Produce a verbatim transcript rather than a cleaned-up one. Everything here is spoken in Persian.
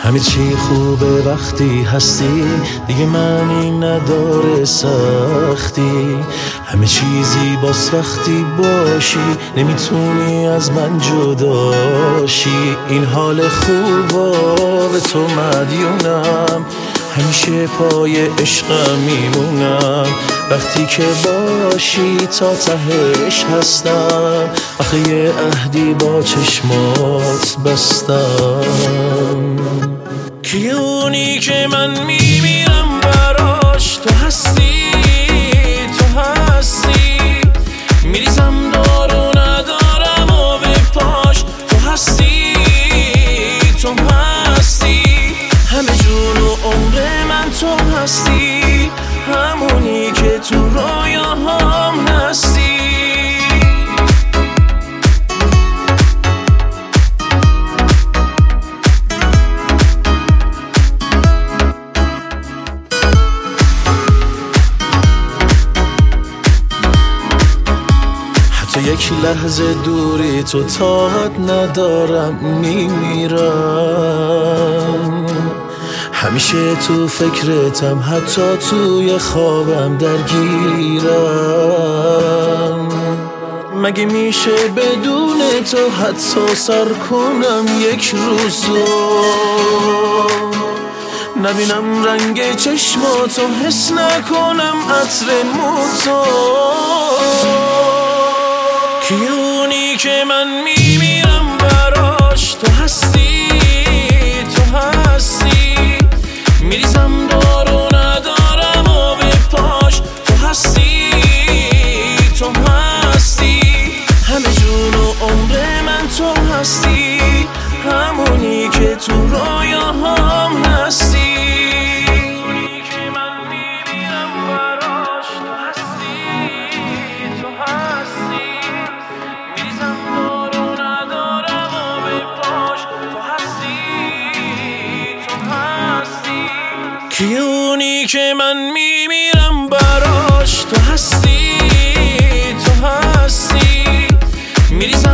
همه چی خوبه وقتی هستی، دیگه معنی نداره سختی. همه چیزی باز وقتی باشی، نمیتونی از من جداشی. این حال خوبا به تو مدیونم، همیشه پای عشقم میمونم. وقتی که باشی تا تهش هستم، آخه یه عهدی با چشمات بستم. کی اونی که من میمیرم براش؟ تو هستی، تو هستی. میریزم دارو ندارم و به پاش. تو هستی، تو هستی. همه جون و عمر من تو هستی، همونی که تو رویاهام هستی. حتی یک لحظه دوری تو طاقت ندارم، میمیرم. همیشه تو فکرتم، حتی توی خوابم درگیرم. مگه میشه بدون تو حتی سر کنم یک روزو؟ نبینم رنگ چشماتو، حس نکنم عطر موتو. کی اونی که من میمیرم براش؟ تو هستی، تو هستی. میریزم دارو ندارم و به پاش. تو هستی، تو هستی. همه جون و عمر من تو هستی، همونی که تو رویاهام هستی. کی اونی که من میمیرم براش؟ تو هستی، تو هستی. میریزم